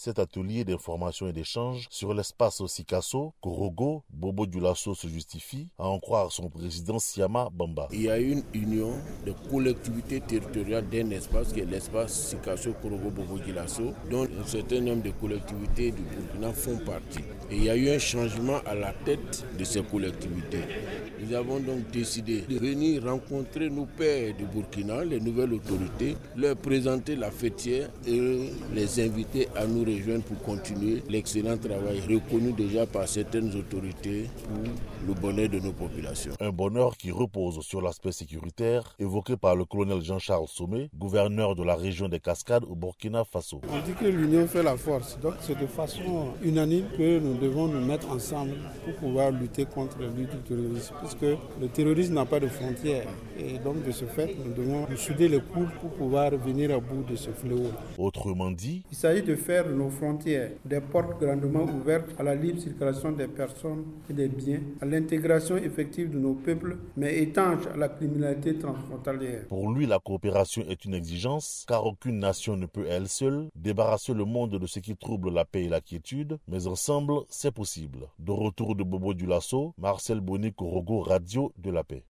cet atelier d'information et d'échange sur l'espace Sikasso, Korogo, Bobo Dioulasso se justifie, à en croire son président Siama Bamba. Il y a une union de collectivités territoriales d'un espace qui est l'espace Sikasso, Korogo, Bobo Dioulasso, dont un certain nombre de collectivités du Burkina font partie. Et il y a eu un changement à la tête de ces collectivités. Nous avons donc décidé de venir rencontrer nos pairs du Burkina, les nouvelles autorités, leur présenter la fêtière et les inviter à nous rejoindre pour continuer l'excellent travail reconnu déjà par certaines autorités pour le bonheur de nos populations. Un bonheur qui repose sur l'aspect sécuritaire évoqué par le colonel Jean-Charles Sommet, gouverneur de la région des Cascades au Burkina Faso. On dit que l'union fait la force, donc c'est de façon unanime que nous devons nous mettre ensemble pour pouvoir lutter contre le terrorisme, puisque le terrorisme n'a pas de frontières et donc de ce fait nous devons nous souder les coudes pour pouvoir venir à bout de ce fléau. Autrement dit, il s'agit de faire de nos frontières des portes grandement ouvertes à la libre circulation des personnes et des biens, à l'intégration effective de nos peuples, mais étanche à la criminalité transfrontalière. Pour lui, la coopération est une exigence, car aucune nation ne peut elle seule débarrasser le monde de ce qui trouble la paix et la quiétude, mais ensemble, c'est possible. De retour de Bobo Dioulasso, Marcel Boni, Korogo, Radio de la Paix.